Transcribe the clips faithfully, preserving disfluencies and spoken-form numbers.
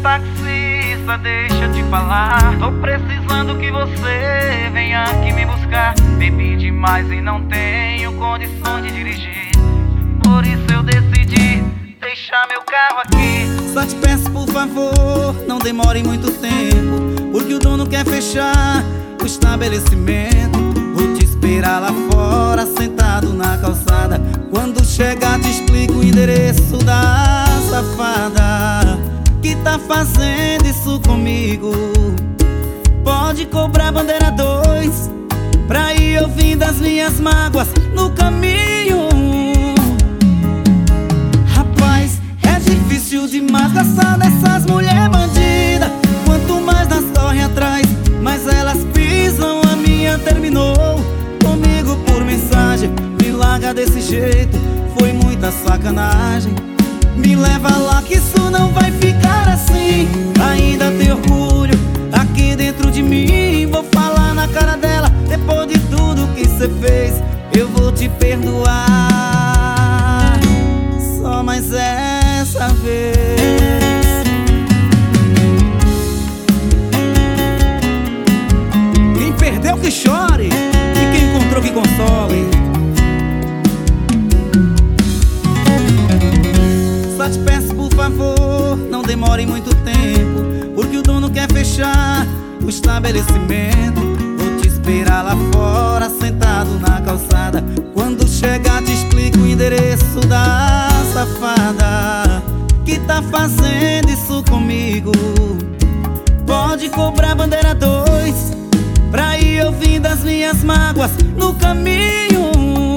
taxista, deixa eu te falar, tô precisando que você venha aqui me buscar. Bebi demais e não tenho condições de dirigir, por isso eu decidi deixar meu carro aqui. Só te peço por favor, não demore muito tempo, porque o dono quer fechar o estabelecimento. Vou te esperar lá fora, sentado na calçada. Quando chegar te explico o endereço da safada que tá fazendo isso comigo. Pode cobrar bandeira dois pra ir ouvindo as minhas mágoas no caminho. Rapaz, é difícil demais gostar dessas mulher bandida. Quanto mais nós corre atrás, mais elas pisam. A minha terminou comigo por mensagem. Me larga desse jeito, foi muita sacanagem. Me leva lá que isso não vai ficar assim. Ainda tem orgulho aqui dentro de mim. Vou falar na cara dela, depois de tudo que cê fez, eu vou te perdoar, só mais essa vez. Quem perdeu que chore, e quem encontrou que console. Só te peço por favor, não demore muito tempo, porque o dono quer fechar o estabelecimento. Vou te esperar lá fora, sentado na calçada. Quando chegar te explico o endereço da safada que tá fazendo isso comigo. Pode cobrar bandeira dois pra ir ouvindo as minhas mágoas no caminho.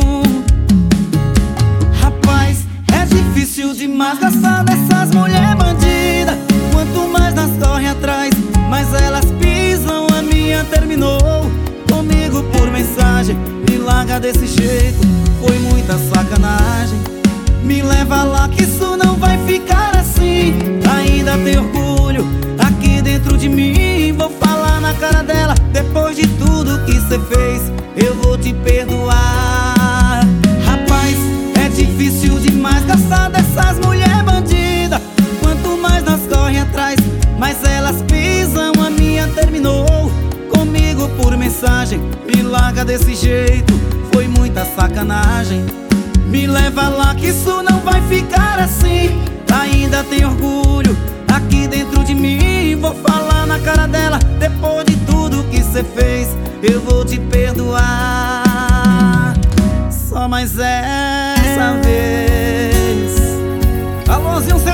Rapaz, é difícil demais gostar dessas mulher bandida. Quanto mais nós corre atrás, mais elas pisam. A minha terminou comigo por mensagem. Me larga desse jeito, foi muita sacanagem. Me leva lá que isso não vai ficar assim. Ainda tem orgulho aqui dentro de mim. Vou falar na cara dela, depois de tudo que cê fez, eu vou te perdoar. Rapaz, é difícil demais gostar dessas mulher bandida. Quanto mais nós corre atrás, mais elas pisam. A minha terminou comigo por mensagem. Me larga desse jeito, foi muita sacanagem. Me leva lá que isso não vai ficar assim. Ainda tem orgulho aqui dentro de mim. Vou falar na cara dela, depois de tudo que cê fez, eu vou te perdoar, só mais essa vez. Alôzinho